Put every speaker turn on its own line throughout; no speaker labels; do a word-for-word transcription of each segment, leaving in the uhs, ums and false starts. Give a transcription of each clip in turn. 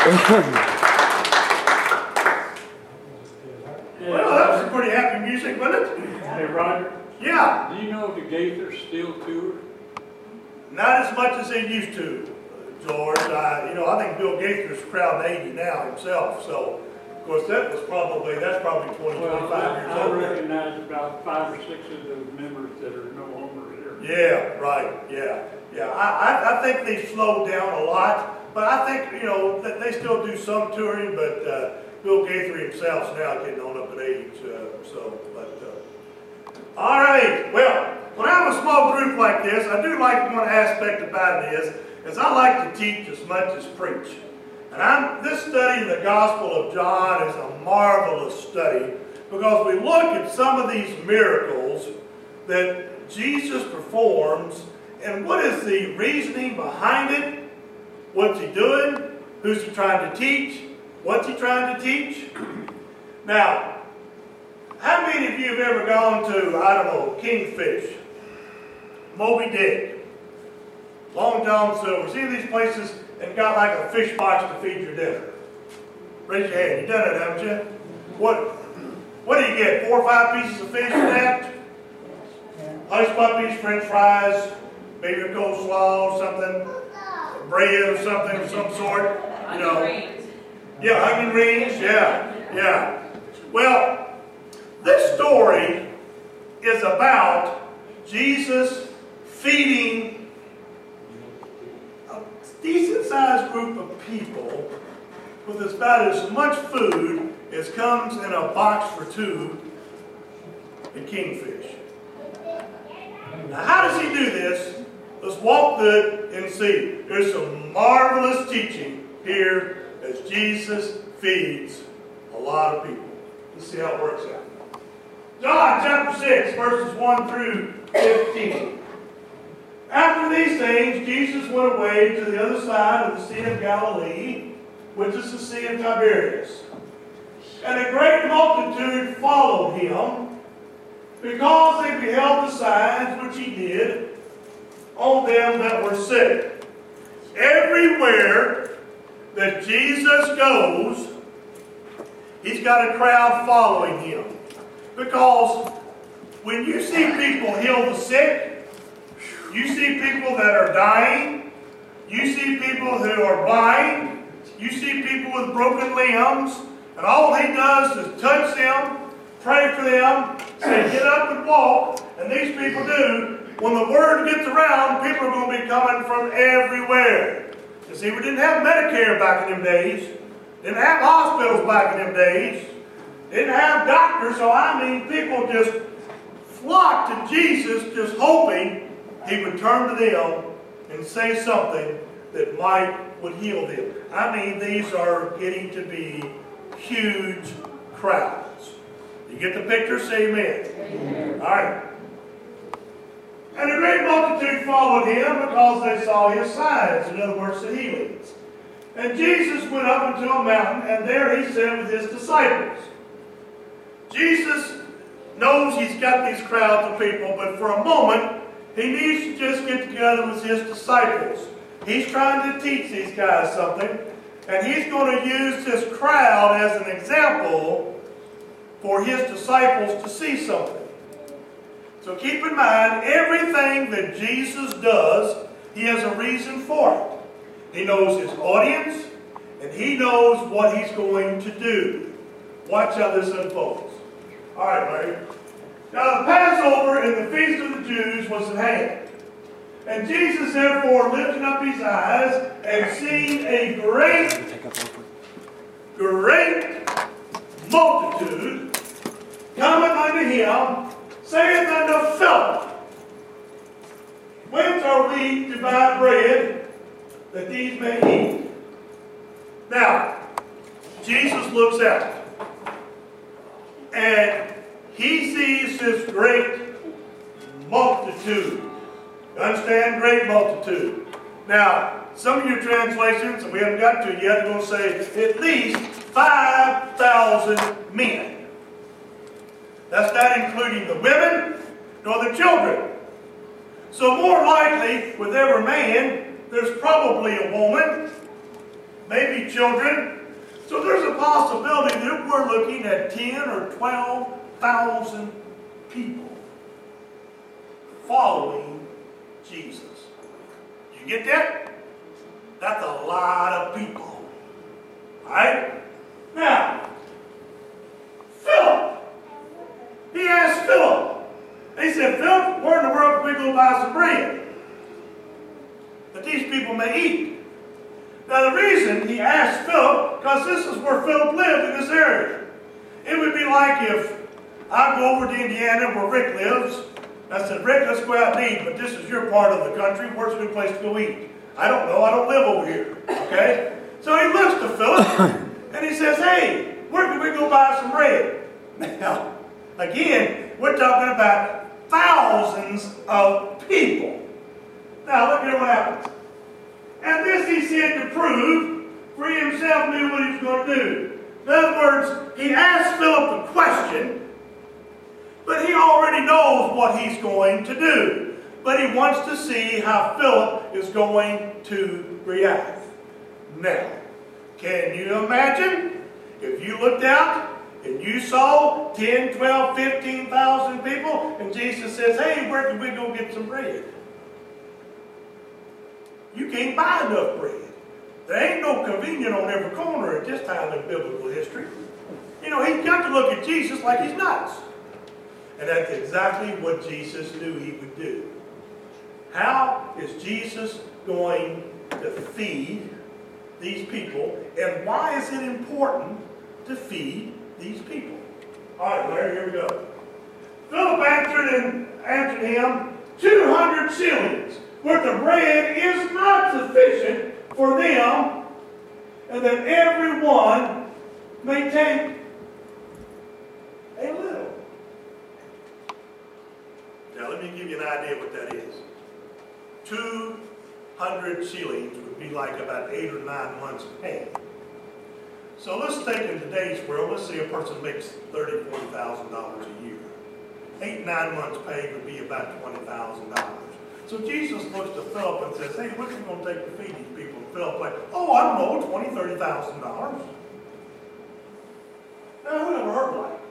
Well, that was some pretty happy music, wasn't it?
Hey, Roger.
Yeah.
Do you know if the Gaithers still tour?
Not as much as they used to, George. I, you know, I think Bill Gaither's crowd eighty now himself. So, of course, that was probably, that's probably twenty,
Well,
twenty-five
I,
years
I
old.
recognize about five or six of those members that are no longer here.
Yeah, right, yeah. Yeah, I, I, I think they slowed down a lot, but I think, you know, that they still do some touring, but uh, Bill Gaither himself's now getting on up in age, uh, so, but, uh, all right, well, when I have a small group like this, I do like one aspect about it is, is I like to teach as much as preach. And I'm, this study in the Gospel of John is a marvelous study because we look at some of these miracles that Jesus performs and what is the reasoning behind it? What's he doing? Who's he trying to teach? What's he trying to teach? Now, how many of you have ever gone to, I don't know, Kingfish, Moby Dick, Long John Silver, see these places and got like a fish box to feed your dinner? Raise your hand. You've done it, haven't you? What, what do you get? Four or five pieces of fish for that? Hush puppies, french fries, maybe a coleslaw, something, bread or something of some sort. You know. Yeah, onion rings, yeah, yeah. Well, this story is about Jesus feeding a decent-sized group of people with about as much food as comes in a box for two at Kingfish. Now, how does he do this? Let's walk through it and see. There's some marvelous teaching here as Jesus feeds a lot of people. Let's see how it works out. John chapter six, verses one through fifteen. After these things, Jesus went away to the other side of the Sea of Galilee, which is the Sea of Tiberias. And a great multitude followed him, because they beheld the signs which he did on them that were sick. Everywhere that Jesus goes, he's got a crowd following him. Because when you see people heal the sick, you see people that are dying, you see people who are blind, you see people with broken limbs, and all he does is touch them, pray for them, say, get up and walk, and these people do. When the word gets around, people are going to be coming from everywhere. You see, we didn't have Medicare back in them days. Didn't have hospitals back in them days. Didn't have doctors, so I mean, people just flocked to Jesus, just hoping he would turn to them and say something that might would heal them. I mean, these are getting to be huge crowds. You get the picture? Say amen. Amen. All right. And a great multitude followed him because they saw his signs, in other words, the healings. And Jesus went up into a mountain, and there he sat with his disciples. Jesus knows he's got these crowds of people, but for a moment, he needs to just get together with his disciples. He's trying to teach these guys something, and he's going to use this crowd as an example for his disciples to see something. So keep in mind, everything that Jesus does, he has a reason for it. He knows his audience, and he knows what he's going to do. Watch how this unfolds. All right, Larry. Now the Passover and the Feast of the Jews was at hand. And Jesus therefore lifted up his eyes and seeing a great, great multitude coming unto him, saith unto Philip, whence are we to buy bread that these may eat? Now, Jesus looks out, and he sees this great multitude. You understand? Great multitude. Now, some of your translations, and we haven't got to yet, are going to say at least five thousand men. That's not including the women nor the children. So more likely, with every man, there's probably a woman, maybe children. So there's a possibility that we're looking at ten or twelve thousand people following Jesus. You get that? That's a lot of people. All right? Now, Philip. He asked Philip. He said, Philip, where in the world can we go buy some bread that these people may eat? Now, the reason he asked Philip, because this is where Philip lived in this area. It would be like if I go over to Indiana where Rick lives. I said, Rick, let's go out and eat, but this is your part of the country. Where's a good place to go eat? I don't know. I don't live over here. Okay? So he looks to Philip, and he says, hey, where can we go buy some bread? Now, again, we're talking about thousands of people. Now, look here what happens. And this he said to prove, for he himself knew what he was going to do. In other words, he asked Philip the question, but he already knows what he's going to do. But he wants to see how Philip is going to react. Now, can you imagine if you looked out and you saw ten, twelve, fifteen thousand people and Jesus says, hey, where can we go get some bread? You can't buy enough bread. There ain't no convenient on every corner at this time in biblical history. You know, he's got to look at Jesus like he's nuts. And that's exactly what Jesus knew he would do. How is Jesus going to feed these people? And why is it important to feed these people? All right, Larry, here we go. Philip answered and answered him, two hundred shillings worth of bread is not sufficient for them, and that everyone may take a little. Now, let me give you an idea what that is. two hundred shillings would be like about eight or nine months' pay. So let's take in today's world, let's say a person makes thirty thousand, forty thousand dollars a year. Eight, nine months' pay would be about twenty thousand dollars. So Jesus looks to Philip and says, hey, what's it going to take to feed these people? And Philip's like, oh, I don't know, twenty thousand, thirty thousand dollars. Now, who ever heard like?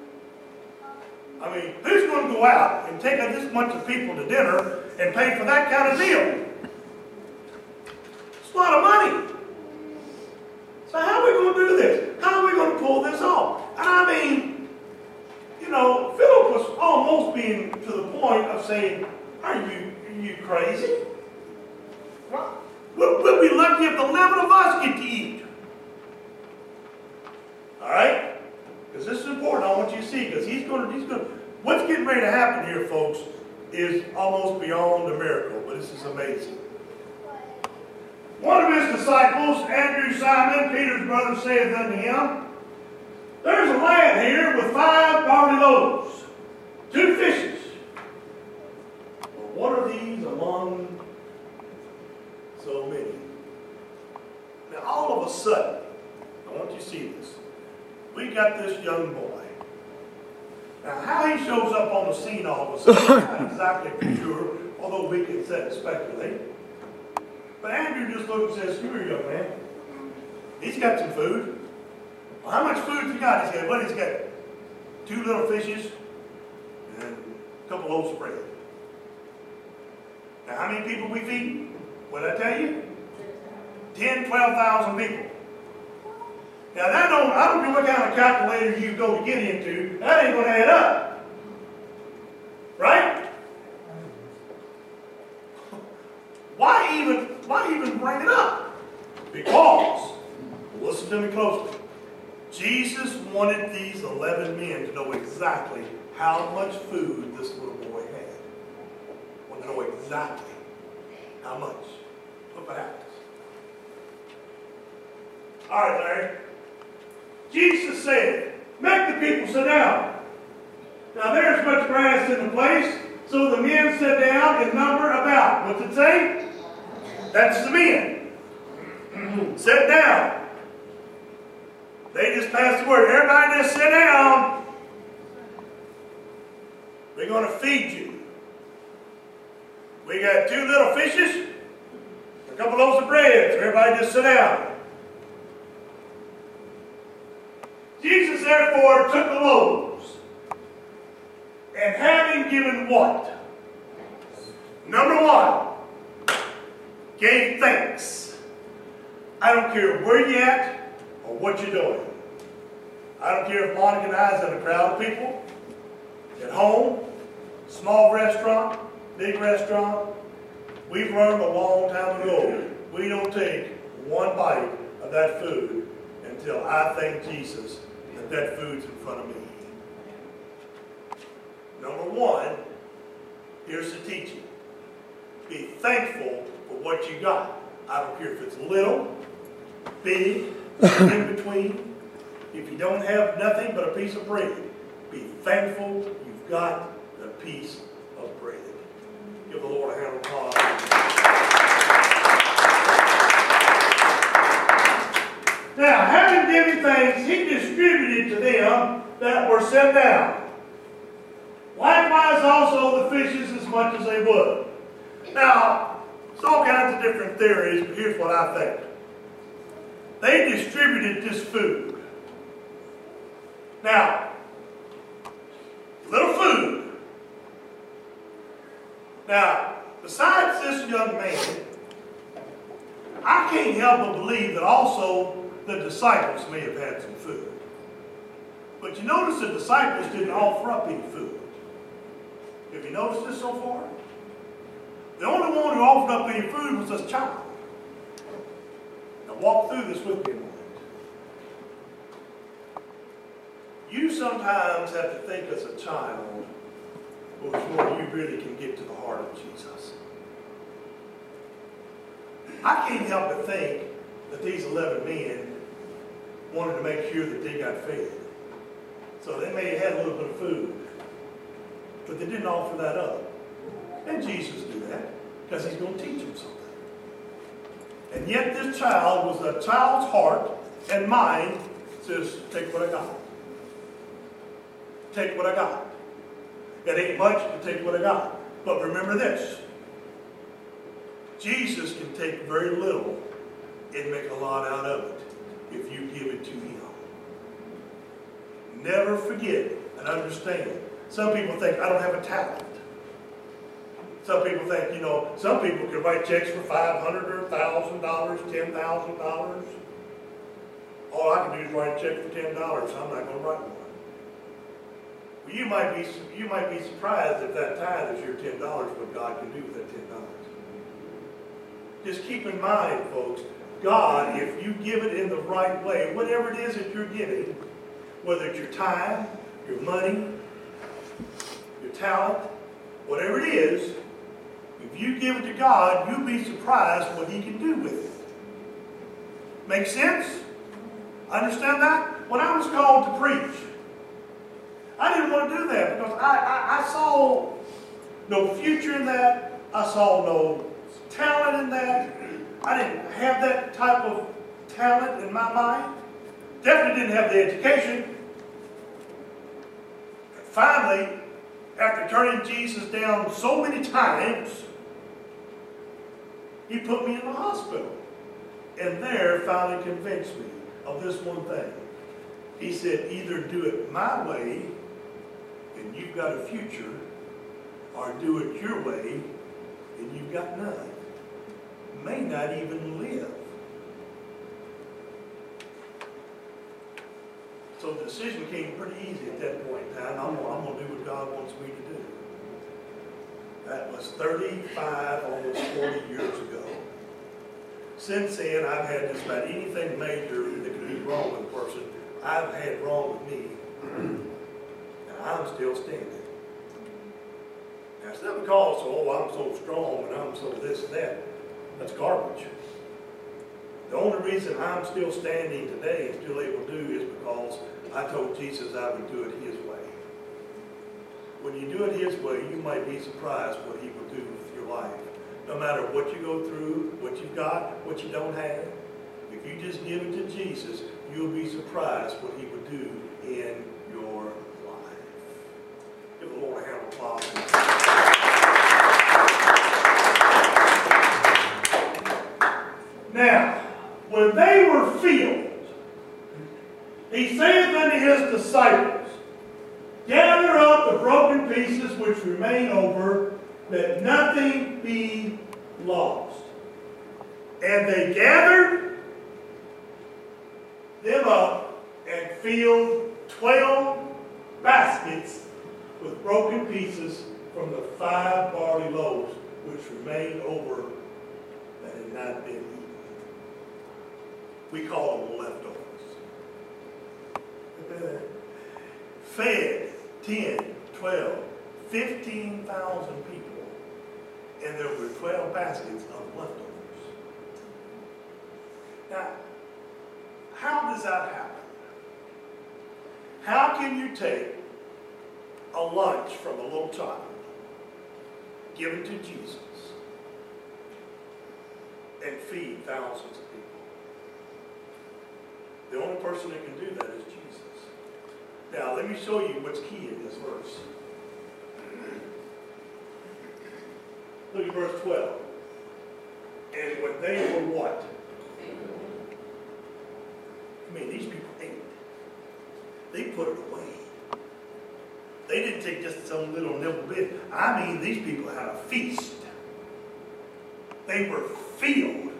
I mean, who's going to go out and take this bunch of people to dinner and pay for that kind of meal? It's a lot of money. So how are we going to do this? How are we going to pull this off? And I mean, you know, Philip was almost being to the point of saying, are you, are you crazy? We'll, we'll be lucky if the eleven of us get to eat. All right? Because this is important. I want you to see, because he's going to, he's going to, what's getting ready to happen here, folks, is almost beyond a miracle, but this is amazing. One of his disciples, Andrew, Simon, Peter's brother, saith unto him, there's a lad here with five barley loaves, two fishes. But what are these among so many? Now, all of a sudden, I want you to see this. We got this young boy. Now, how he shows up on the scene all of a sudden, I'm not exactly for sure, although we can sit and speculate. But Andrew just looks and says, here, young man. He's got some food. Well, how much food he got? He said, well, he's got two little fishes and a couple loaves of bread. Now, how many people we feed? What did I tell you? ten, twelve thousand people. Now, that don't, I don't care what kind of calculator you go to get into, that ain't going to add up. Right? Why even, why even bring it up? Because, listen to me closely, Jesus wanted these eleven men to know exactly how much food this little boy had. Want to know exactly how much. Look what happens. All right, Larry. Jesus said, make the people sit down. Now there's much grass in the place, so the men sat down in number about. What's it say? That's the men. Sit down. They just passed the word. Everybody just sit down. We're going to feed you. We got two little fishes, a couple loaves of bread, so everybody just sit down. therefore took the loaves, and having given what? Number one, gave thanks. I don't care where you're at or what you're doing. I don't care if Monica and I is in a crowd of people, at home, small restaurant, big restaurant. We've learned a long time ago, we don't take one bite of that food until I thank Jesus that that food's in front of me. Number one, here's the teaching. Be thankful for what you got. I don't care if it's little, big, in between. If you don't have nothing but a piece of bread, be thankful you've got a piece of bread. Give the Lord a hand of applause. Now, having given thanks, he distributed to them that were set down. Likewise also the fishes as much as they would. Now, there's all kinds of different theories, but here's what I think. They distributed this food. Now, little food. Now, besides this young man, I can't help but believe that also the disciples may have had some food. But you notice the disciples didn't offer up any food. Have you noticed this so far? The only one who offered up any food was this child. Now walk through this with me a moment. You sometimes have to think as a child before you really can get to the heart of Jesus. I can't help but think that these eleven men wanted to make sure that they got fed. So they may have had a little bit of food, but they didn't offer that up. And Jesus knew that because he's going to teach them something. And yet this child was a child's heart and mind says, take what I got. Take what I got. It ain't much to take what I got. But remember this. Jesus can take very little and make a lot out of it if you give it to him. Never forget and understand. Some people think, I don't have a talent. Some people think, you know, some people can write checks for five hundred dollars or one thousand dollars, ten thousand dollars. All I can do is write a check for ten dollars. I'm not going to write one. Well, you might be, you might be surprised if that tithe is your ten dollars, what God can do with that ten dollars. Just keep in mind, folks, God, if you give it in the right way, whatever it is that you're giving, whether it's your time, your money, your talent, whatever it is, if you give it to God, you'll be surprised what he can do with it. Make sense? Understand that? When I was called to preach, I didn't want to do that because I, I, I saw no future in that. I saw no talent in that. I didn't have that type of talent in my mind. Definitely didn't have the education. And finally, after turning Jesus down so many times, he put me in the hospital. And there finally convinced me of this one thing. He said, either do it my way and you've got a future, or do it your way and you've got none. May not even live. So the decision came pretty easy at that point in time. I'm, I'm going to do what God wants me to do. That was thirty-five, almost forty years ago. Since then, I've had just about anything major that could be wrong with a person, I've had wrong with me. And I'm still standing. Now, it's not because, oh, I'm so strong and I'm so this and that. That's garbage. The only reason I'm still standing today and still able to do is because I told Jesus I would do it his way. When you do it his way, you might be surprised what he will do with your life. No matter what you go through, what you've got, what you don't have, if you just give it to Jesus, you'll be surprised what he will do in your life. Give the Lord a hand of applause. Now, when they were filled, He saith unto his disciples, gather up the broken pieces which remain over, that nothing be lost. And they gathered them up and filled twelve baskets with broken pieces from the five barley loaves which remained over that had not been eaten. We call them leftovers. Fed ten, twelve, fifteen thousand people, and there were twelve baskets of leftovers. Now, how does that happen? How can you take a lunch from a little child, give it to Jesus, and feed thousands of people? The only person that can do that is Jesus. Now, let me show you what's key in this verse. Look at verse twelve. And when they were what? I mean, these people ate. They put it away. They didn't take just some little nibble bit. I mean, these people had a feast. They were filled.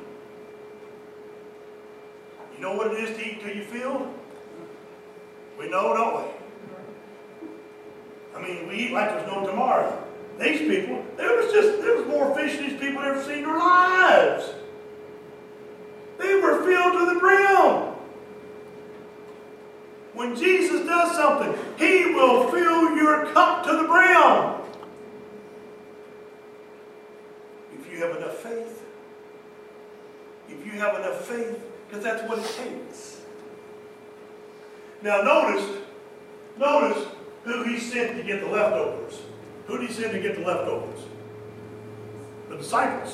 You know what it is to eat till you filled? We know, don't we? I mean, we eat like there's no tomorrow. These people, there was just, there was more fish than these people had ever seen in their lives. They were filled to the brim. When Jesus does something, He will fill your cup to the brim. If you have enough faith. If you have enough faith, because that's what it takes. Now notice, notice who He sent to get the leftovers. Who did He send to get the leftovers? The disciples.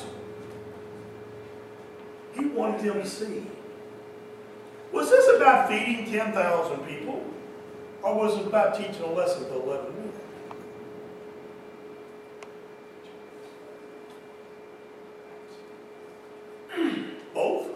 He wanted them to see. Was this about feeding ten thousand people? Or was it about teaching a lesson to eleven men? Both.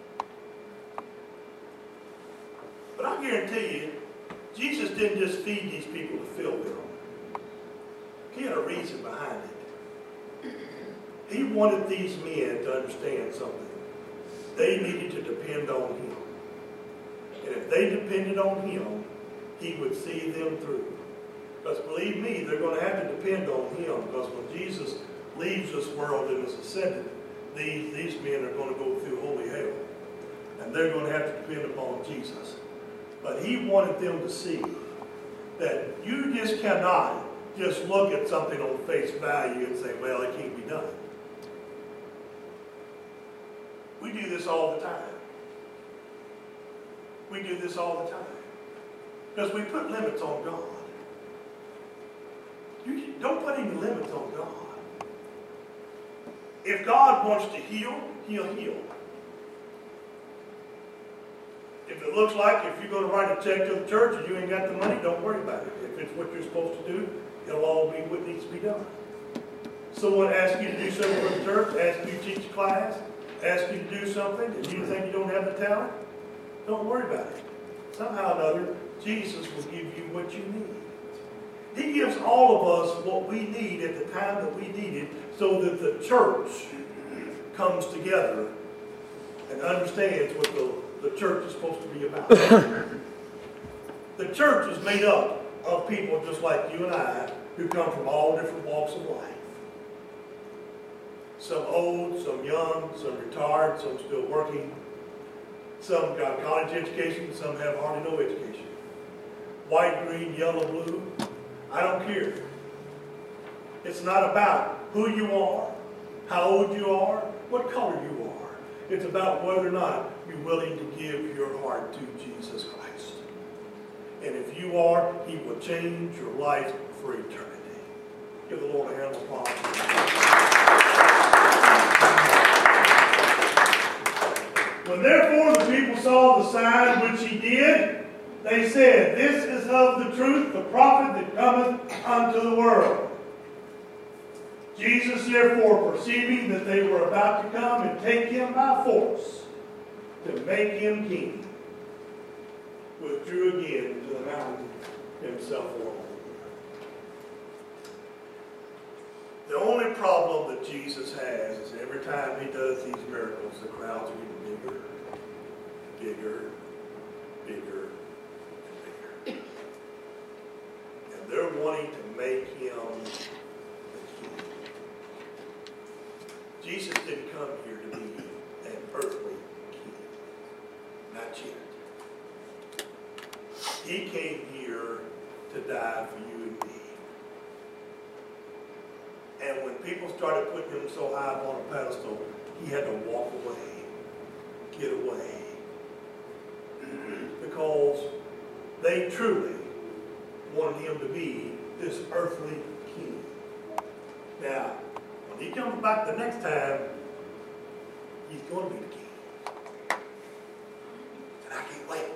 But I guarantee you, Jesus didn't just feed these people to fill them. He had a reason behind it. He wanted these men to understand something. They needed to depend on Him. And if they depended on Him, He would see them through. Because believe me, they're going to have to depend on Him. Because when Jesus leaves this world and is ascended, these, these men are going to go through holy hell. And they're going to have to depend upon Jesus. But He wanted them to see that you just cannot just look at something on face value and say, well, it can't be done. We do this all the time. We do this all the time. Because we put limits on God. You don't put any limits on God. If God wants to heal, He'll heal. If it looks like if you're going to write a check to the church and you ain't got the money, don't worry about it. If it's what you're supposed to do, it'll all be what needs to be done. Someone asks you to do something for the church, asks you to teach a class, asks you to do something, and you think you don't have the talent, don't worry about it. Somehow or another, Jesus will give you what you need. He gives all of us what we need at the time that we need it so that the church comes together and understands what the, the church is supposed to be about. The church is made up of people just like you and I who come from all different walks of life. Some old, some young, some retired, some still working. Some got college education, some have hardly no education. White, green, yellow, blue, I don't care. It's not about who you are, how old you are, what color you are. It's about whether or not you're willing to give your heart to Jesus Christ. And if you are, He will change your life for eternity. Give the Lord a hand of applause. When therefore the people saw the sign which He did, they said, This is of the truth, the prophet that cometh unto the world. Jesus therefore, perceiving that they were about to come and take Him by force, to make Him king, withdrew again to the mountain himself alone. The only problem that Jesus has is every time he does these miracles, the crowds are getting bigger, bigger, bigger, and bigger. And they're wanting to make him the king. Jesus didn't come here to be an earthly king. Not yet. He came here to die for you and me. And when people started putting him so high up on a pedestal, he had to walk away, get away. Because they truly wanted him to be this earthly king. Now, when he comes back the next time, he's going to be the king. And I can't wait.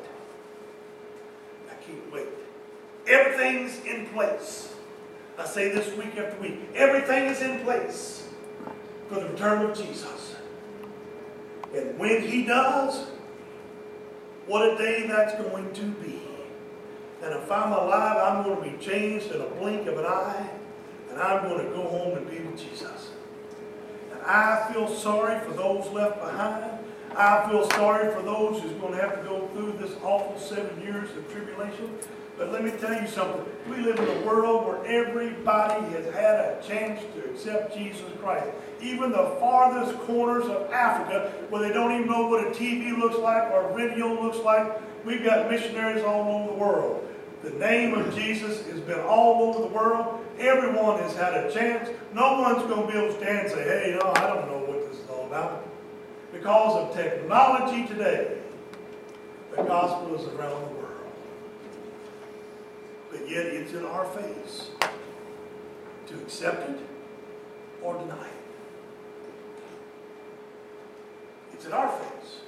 I can't wait. Everything's in place. I say this week after week. Everything is in place for the return of Jesus. And when he does, what a day that's going to be. And if I'm alive, I'm going to be changed in a blink of an eye. And I'm going to go home and be with Jesus. And I feel sorry for those left behind. I feel sorry for those who's going to have to go through this awful seven years of tribulation. But let me tell you something. We live in a world where everybody has had a chance to accept Jesus Christ. Even the farthest corners of Africa, where they don't even know what a T V looks like or a video looks like, we've got missionaries all over the world. The name of Jesus has been all over the world. Everyone has had a chance. No one's going to be able to stand and say, hey, you know, I don't know what this is all about. Because of technology today, the gospel is around the world. But yet it's in our face to accept it or deny it. It's in our face.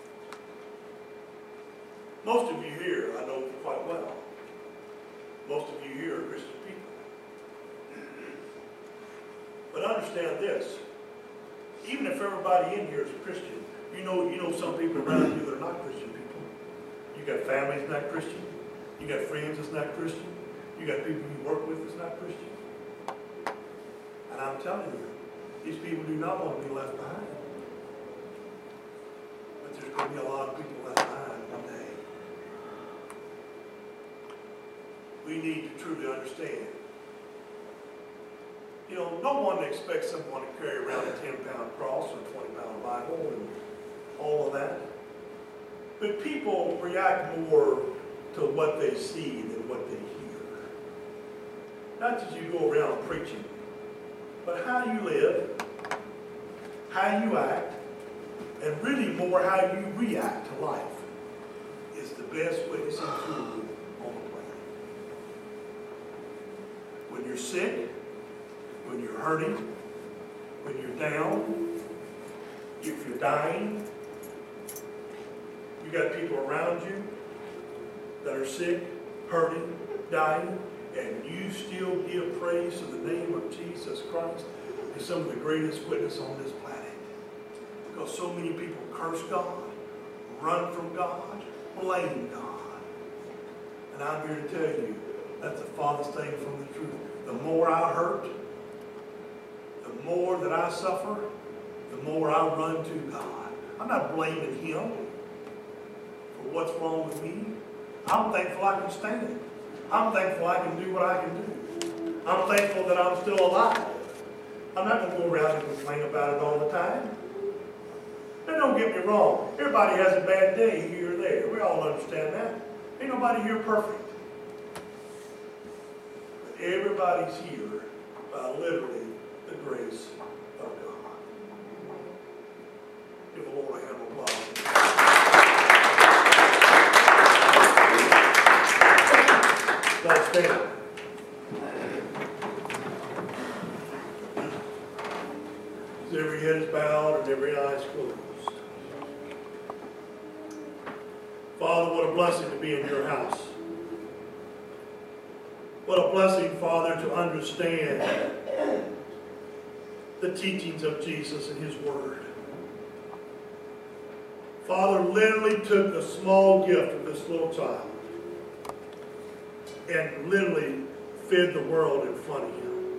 Most of you here, I know quite well, most of you here are Christian people. But understand this, even if everybody in here is a Christian, you know, you know some people around you that are not Christian people. You got families not Christian. You got friends that's not Christian. You got people you work with that's not Christian. And I'm telling you, these people do not want to be left behind. But there's going to be a lot of people left behind one day. We need to truly understand. You know, no one expects someone to carry around a ten pound cross or a twenty pound Bible and all of that. But people react more to what they see than what they hear. Not that you go around preaching, but how you live, how you act, and really more how you react to life is the best witnessing tool on the planet. When you're sick, when you're hurting, when you're down, if you're dying, you got people around you that are sick, hurting, dying, and you still give praise to the name of Jesus Christ, is some of the greatest witness on this planet. Because so many people curse God, run from God, blame God. And I'm here to tell you, that's the farthest thing from the truth. The more I hurt, the more that I suffer, the more I run to God. I'm not blaming Him for what's wrong with me. I'm thankful I can stand. I'm thankful I can do what I can do. I'm thankful that I'm still alive. I'm not going to go around and complain about it all the time. Now don't get me wrong. Everybody has a bad day here or there. We all understand that. Ain't nobody here perfect. But everybody's here by literally the grace of God. Give the Lord a hand of applause. Let's stand. As every head is bowed and every eye is closed. Father, what a blessing to be in your house. What a blessing, Father, to understand the teachings of Jesus and His Word. Father literally took the small gift of this little child and literally fed the world in front of him.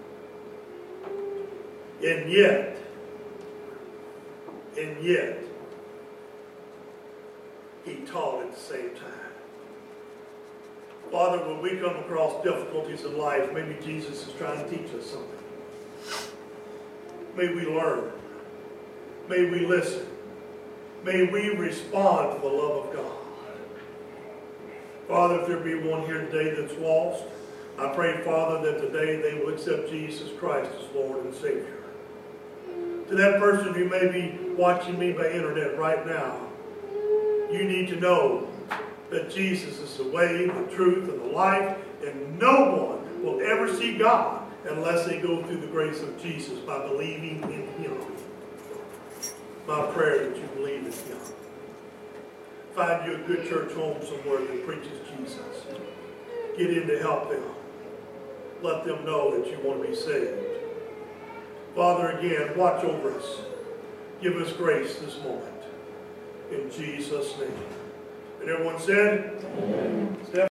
And yet, and yet, he taught at the same time. Father, when we come across difficulties in life, maybe Jesus is trying to teach us something. May we learn. May we listen. May we respond to the love of God. Father, if there be one here today that's lost, I pray, Father, that today they will accept Jesus Christ as Lord and Savior. To that person who may be watching me by internet right now, you need to know that Jesus is the way, the truth, and the life, and no one will ever see God unless they go through the grace of Jesus by believing in Him. My prayer that you believe in Him. Find you a good church home somewhere that preaches Jesus. Get in to help them. Let them know that you want to be saved. Father, again, watch over us. Give us grace this moment. In Jesus' name. And everyone said, Amen.